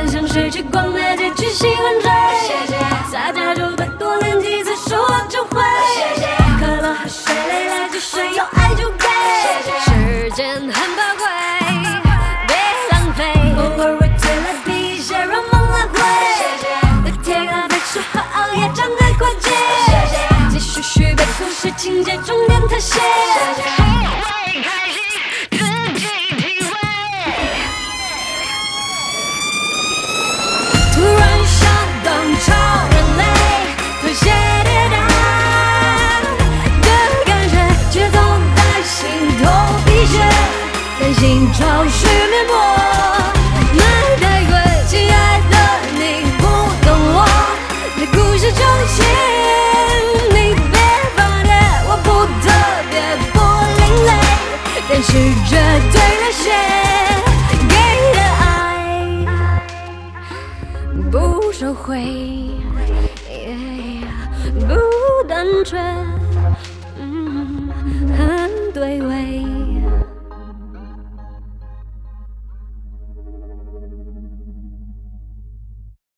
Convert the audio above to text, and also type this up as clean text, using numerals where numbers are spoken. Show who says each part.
Speaker 1: 分享谁去逛那街去喜欢谁，撒娇就拜托连几次说我就会，渴了喝水，累了就睡，有爱就给，时间很宝贵，别浪费，偶尔会推来比一些让梦来回，在天黑的时候熬夜站在过节，继续续背故事情节重点特写，开心自己体会。突然想当超人类，推卸跌宕的感觉，节奏在心头滴血，担心潮湿面膜，买太贵，亲爱的你不懂我的故事中心，你别放电，我不特别不另类，但是绝对热血给的爱不收回，不单纯。